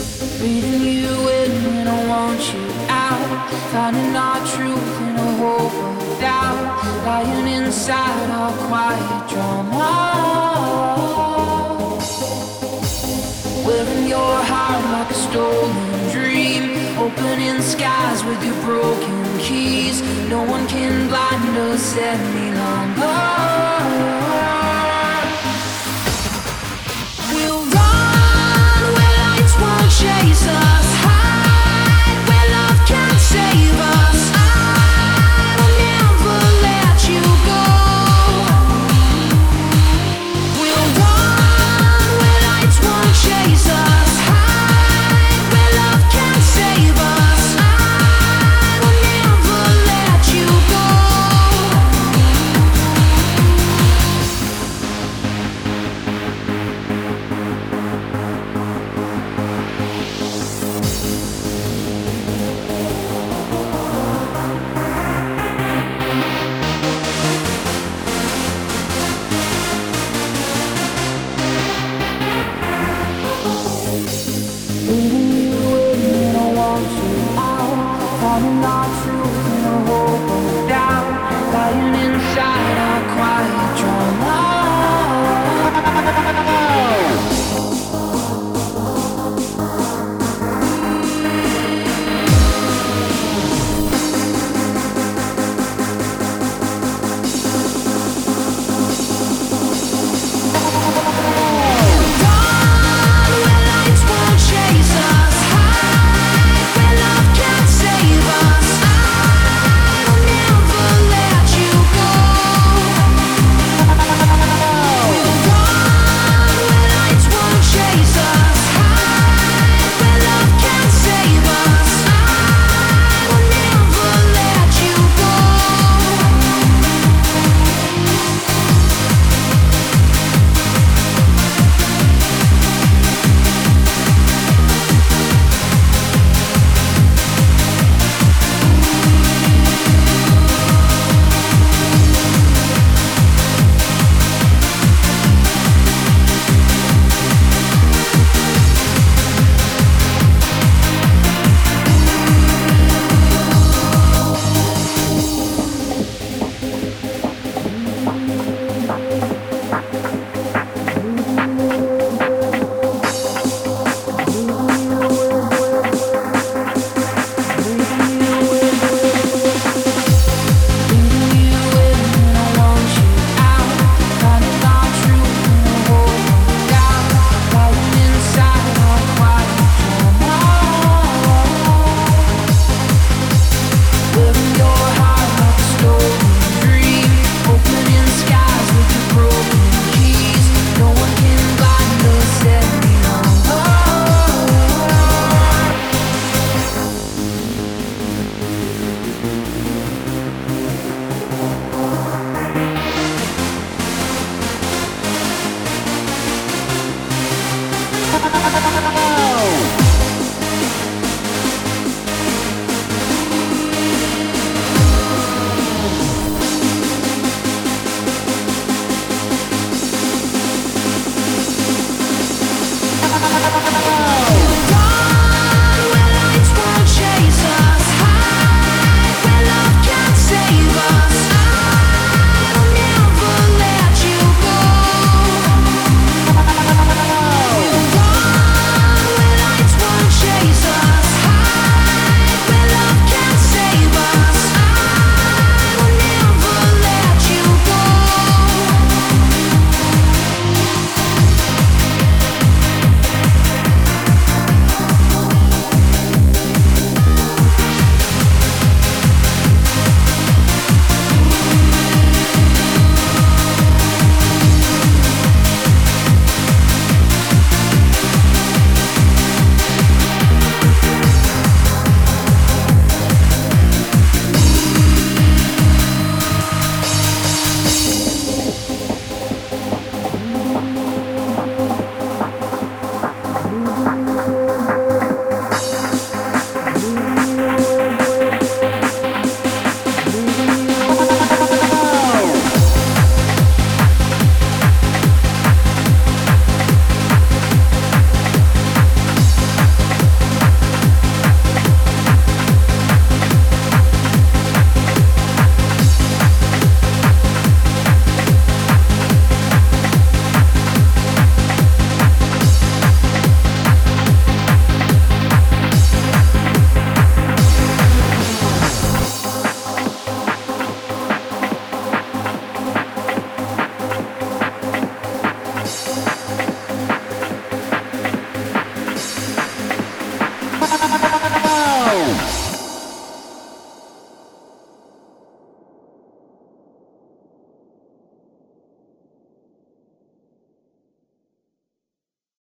Breathing you in when I want you out. Finding our truth in a whole world doubt. Lying inside our quiet drama. Wearing your heart like a stolen dream. Opening skies with your broken keys. No one can blind us any longer. We'll run where lights won't chase us. Hide where love can't save us. I will never let you go. We'll run where lights won't chase us. Hide where love can't save us. I will never let you go. Leaving you in when I want you out. Finding our truth